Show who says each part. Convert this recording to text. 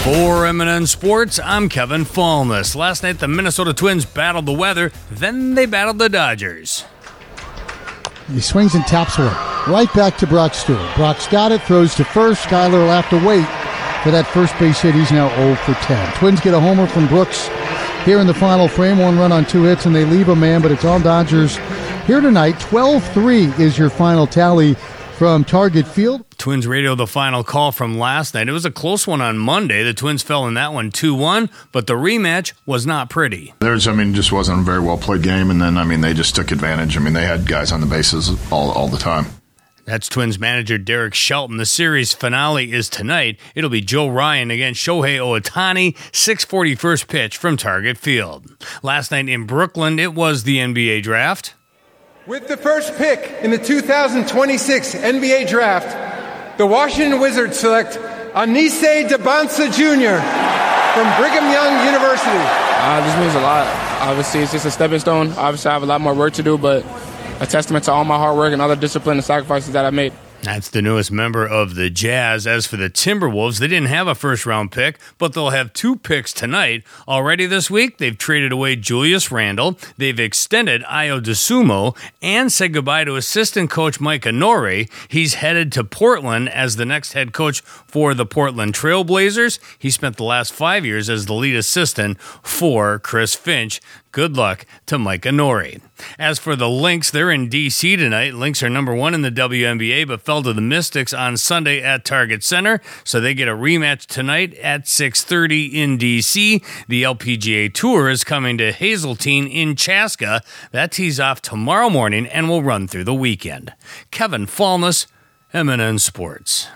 Speaker 1: For MNN Sports, I'm Kevin Fallness. Last night, the Minnesota Twins battled the weather, then they battled the Dodgers.
Speaker 2: He swings and taps one. Right back to Brock Stewart. Brock's got it, throws to first. Skyler will have to wait for that first base hit. He's now 0 for 10. Twins get a homer from Brooks here in the final frame. 1 run on 2 hits, and they leave a man, but it's all Dodgers here tonight. 12-3 is your final tally from Target Field.
Speaker 1: Twins radio the final call from last night. It was a close one on Monday. The Twins fell in that one 2-1, but the rematch was not pretty.
Speaker 3: Just wasn't a very well played game, and then, they just took advantage. They had guys on the bases all the time.
Speaker 1: That's Twins manager Derek Shelton. The series finale is tonight. It'll be Joe Ryan against Shohei Ohtani, 6:40 first pitch from Target Field. Last night in Brooklyn, it was the NBA draft.
Speaker 4: With the first pick in the 2026 NBA draft, the Washington Wizards select Anise Debonsa Jr. from Brigham Young University.
Speaker 5: This means a lot. Obviously, it's just a stepping stone. Obviously, I have a lot more work to do, but a testament to all my hard work and all the discipline and sacrifices that I made.
Speaker 1: That's the newest member of the Jazz. As for the Timberwolves, they didn't have a first-round pick, but they'll have 2 picks tonight. Already this week, they've traded away Julius Randle, they've extended Ayo Dosunmu, and said goodbye to assistant coach Mike Inori. He's headed to Portland as the next head coach for the Portland Trail Blazers. He spent the last 5 years as the lead assistant for Chris Finch. Good luck to Mike Inori. As for the Lynx, they're in D.C. tonight. Lynx are number 1 in the WNBA, but fell to the Mystics on Sunday at Target Center, so they get a rematch tonight at 6:30 in D.C. The LPGA Tour is coming to Hazeltine in Chaska. That tees off tomorrow morning and will run through the weekend. Kevin Fallness, MNN Sports.